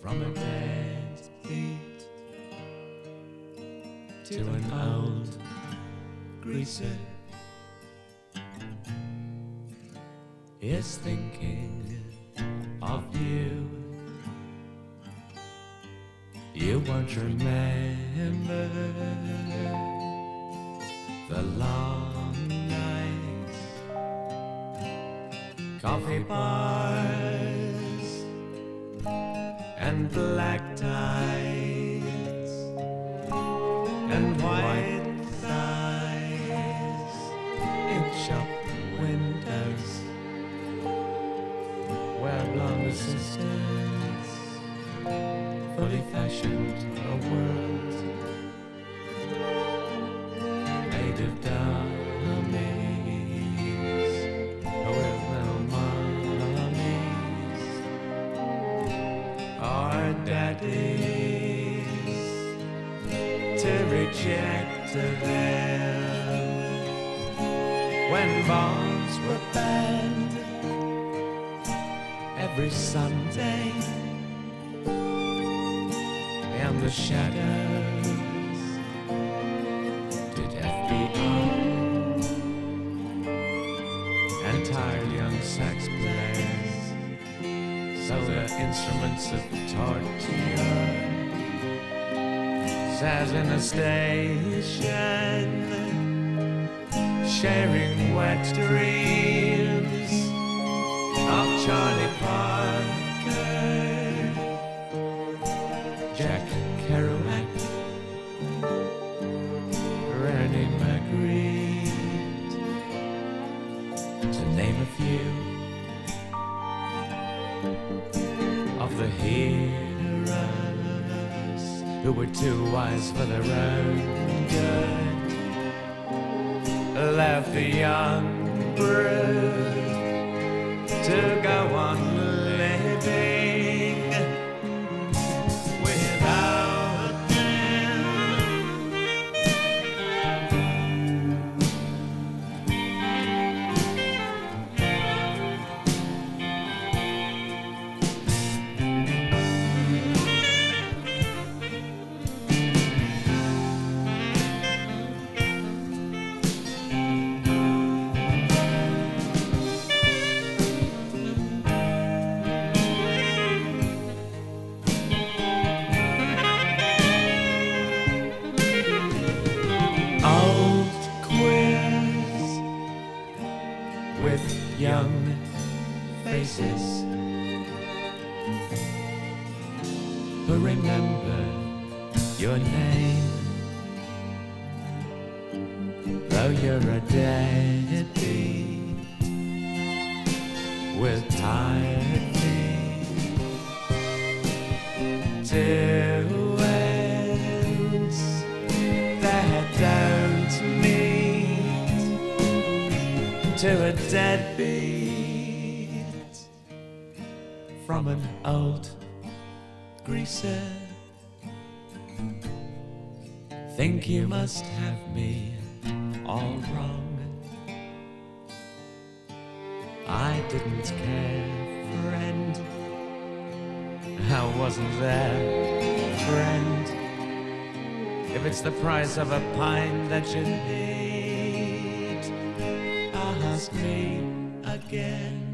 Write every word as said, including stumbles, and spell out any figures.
from a dead beat to an old greaser is thinking of you. You won't remember the long nights, coffee bars and black ties and white thighs in shop windows where blonde sisters fully fashioned a world made of dummies with no mummies or daddies to reject them when bombs were banned every Sunday in the shadows. Did F B I and tired young sax players sell their instruments of torture as in a station sharing wet dreams of Charlie Parker, Jack Kerouac, René Magritte, to name a few of the heroes who were too wise for their own good, left the young brood to go on living without them. Old queers with young faces who remember your name, though you're a deadbeat with tired feet. Two ends that don't meet to a deadbeat from an old greaser. Think you must have me all wrong. I didn't care, friend. I wasn't there, friend. If it's the price of a pint that you need, ask me again.